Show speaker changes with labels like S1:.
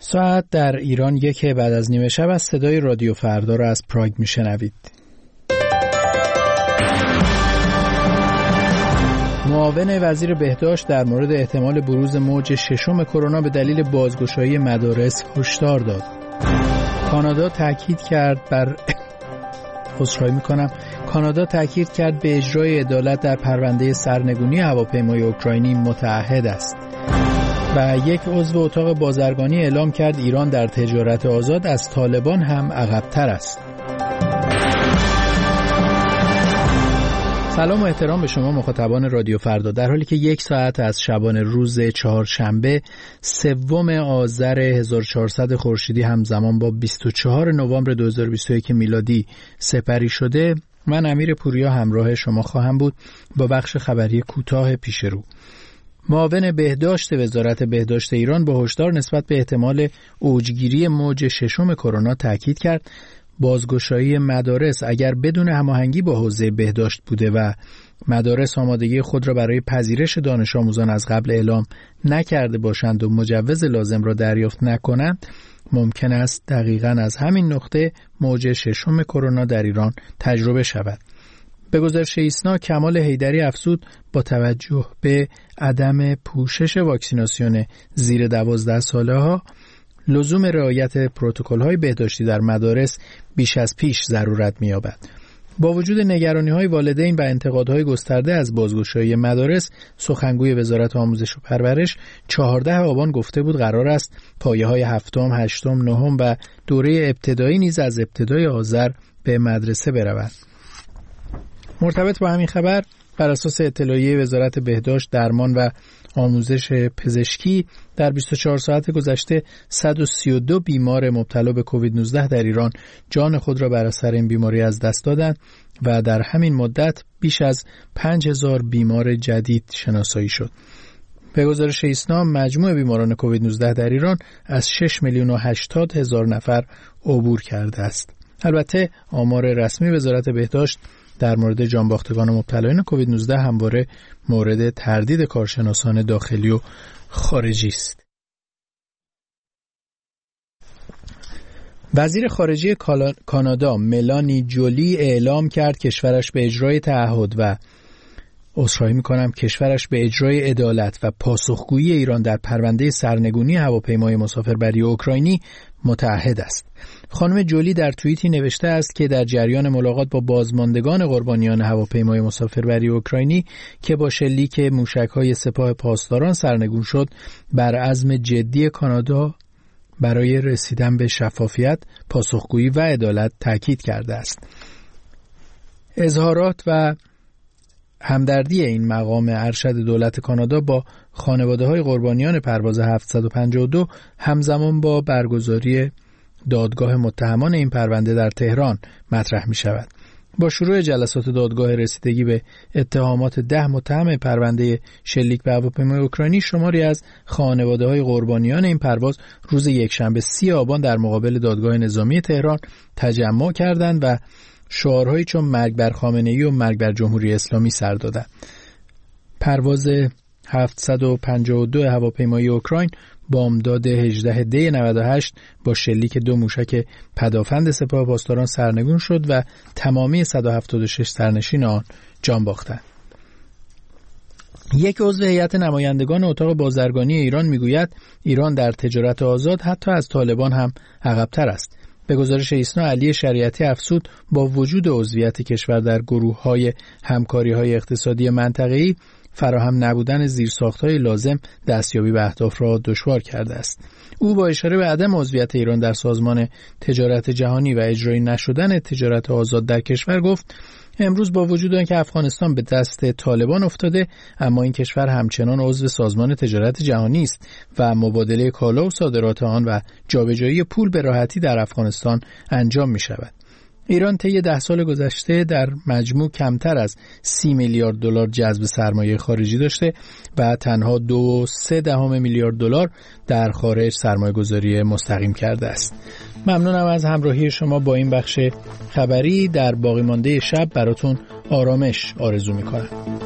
S1: ساعت در ایران 1 بعد از نیمه شب از صدای رادیو فردا را از پراگ میشنوید. معاون وزیر بهداشت در مورد احتمال بروز موج ششم کرونا به دلیل بازگشایی مدارس هشدار داد. کانادا تاکید کرد به اجرای عدالت در پرونده سرنگونی هواپیمای اوکراینی متعهد است. و یک عضو اتاق بازرگانی اعلام کرد ایران در تجارت آزاد از طالبان هم عقب‌تر است. سلام و احترام به شما مخاطبان رادیو فردا. در حالی که 1 ساعت از شبانه روز چهارشنبه 3 آذر 1400 خورشیدی همزمان با 24 نوامبر 2021 میلادی سپری شده، من امیر پوریا همراه شما خواهم بود با بخش خبری کوتاه پیش رو. معاون بهداشت وزارت بهداشت ایران با هشدار نسبت به احتمال اوجگیری موج ششم کرونا تاکید کرد بازگشایی مدارس اگر بدون هماهنگی با حوزه بهداشت بوده و مدارس آمادگی خود را برای پذیرش دانش آموزان از قبل اعلام نکرده باشند و مجوز لازم را دریافت نکنند، ممکن است دقیقاً از همین نقطه موج ششم کرونا در ایران تجربه شود. به گزارش ایسنا، کمال حیدری افزود با توجه به عدم پوشش واکسیناسیون زیر 12 ساله ها، لزوم رعایت پروتکل‌های بهداشتی در مدارس بیش از پیش ضرورت می‌یابد. با وجود نگرانی‌های والدین و انتقادهای گسترده از بازگشایی مدارس، سخنگوی وزارت آموزش و پرورش 14 آبان گفته بود قرار است پایه‌های 7م، 8م، 9م و دوره ابتدایی نیز از ابتدای آذر به مدرسه بروند. مرتبط با همین خبر، بر اساس اطلاعیه وزارت بهداشت، درمان و آموزش پزشکی در 24 ساعت گذشته 132 بیمار مبتلا به کووید 19 در ایران جان خود را بر اثر این بیماری از دست دادند و در همین مدت بیش از 5000 بیمار جدید شناسایی شد. به گزارش ایسنا، مجموع بیماران کووید 19 در ایران از 6,080,000 نفر عبور کرده است. البته آمار رسمی وزارت بهداشت در مورد جانباختگان مبتلایان کووید 19 همواره مورد تردید کارشناسان داخلی و خارجی است. وزیر خارجه کانادا ملانی جولی اعلام کرد کشورش به اجرای تعهد و کشورش به اجرای عدالت و پاسخگویی ایران در پرونده سرنگونی هواپیمای مسافربری اوکراینی متعهد است. خانم جولی در توییتی نوشته است که در جریان ملاقات با بازماندگان قربانیان هواپیمای مسافربری اوکراینی که با شلیک موشک‌های سپاه پاسداران سرنگون شد، بر عزم جدی کانادا برای رسیدن به شفافیت، پاسخگویی و عدالت تاکید کرده است. اظهارات و همدردی این مقام ارشد دولت کانادا با خانواده‌های قربانیان پرواز 752 همزمان با برگزاری دادگاه متهمان این پرونده در تهران مطرح می شود. با شروع جلسات دادگاه رسیدگی به اتهامات 10 متهم پرونده شلیک به هواپیمای اوکراینی، شماری از خانواده‌های قربانیان این پرواز روز یکشنبه 30 آبان در مقابل دادگاه نظامی تهران تجمع کردند و شعارهایی چون مرگ بر خامنه‌ای و مرگ بر جمهوری اسلامی سر دادند. پرواز 752 هواپیمای اوکراین بامداد 18 دی 98 با شلیک 2 موشک پدافند سپاه پاسداران سرنگون شد و تمامی 176 سرنشین آن جان باختند. یک عضو هیئت نمایندگان اتاق بازرگانی ایران میگوید ایران در تجارت آزاد حتی از طالبان هم عقب‌تر است. به گزارش ایسنا، علی شریعتی افزود با وجود عضویت کشور در گروه‌های همکاری‌های اقتصادی منطقه‌ای، فراهم نبودن زیرساخت‌های لازم دستیابی به اهداف را دشوار کرده است. او با اشاره به عدم عضویت ایران در سازمان تجارت جهانی و اجرایی نشدن تجارت آزاد در کشور گفت امروز با وجود آنکه افغانستان به دست طالبان افتاده، اما این کشور همچنان عضو سازمان تجارت جهانی است و مبادله کالا و صادرات آن و جابجایی پول به راحتی در افغانستان انجام می شود. ایران طی 10 سال گذشته در مجموع کمتر از 30 میلیارد دلار جذب سرمایه خارجی داشته و تنها 2.3 میلیارد دلار در خارج سرمایه‌گذاری مستقیم کرده است. ممنونم از همراهی شما با این بخش خبری. در باقی مانده شب براتون آرامش آرزو می‌کنم.